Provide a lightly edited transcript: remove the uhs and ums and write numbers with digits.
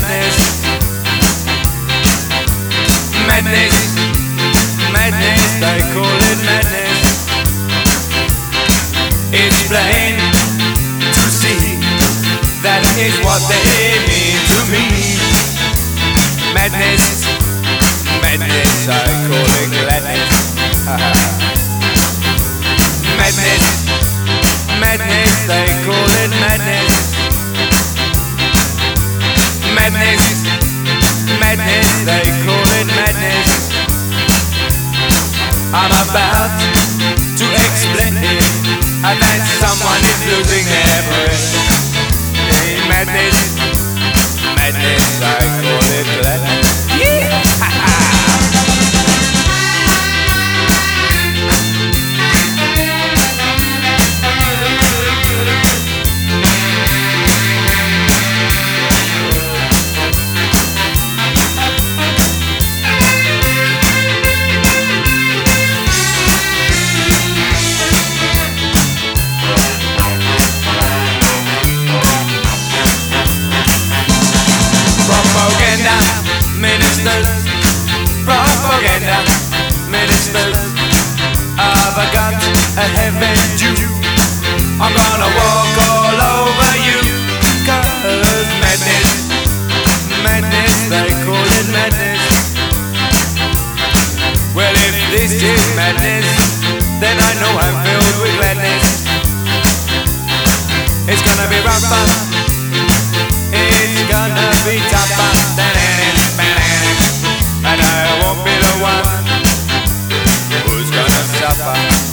madness, madness, madness, they call it madness. It's plain to see that is what they mean to me. Madness, madness, I call it gladness. Madness, madness, they call it madness. Madness, madness, they call it madness. I'm about to explain that someone is losing their breath. Hey, madness, madness, I call it gladness. Propaganda ministers, propaganda ministers, I've got a heaven Jew. I'm gonna walk all over you, 'cause madness, madness, they call it madness. Well, if this is madness, then I know I'm filled with gladness. It's gonna be rougher, it's gonna be tougher than any man, and I won't be the one who's gonna suffer.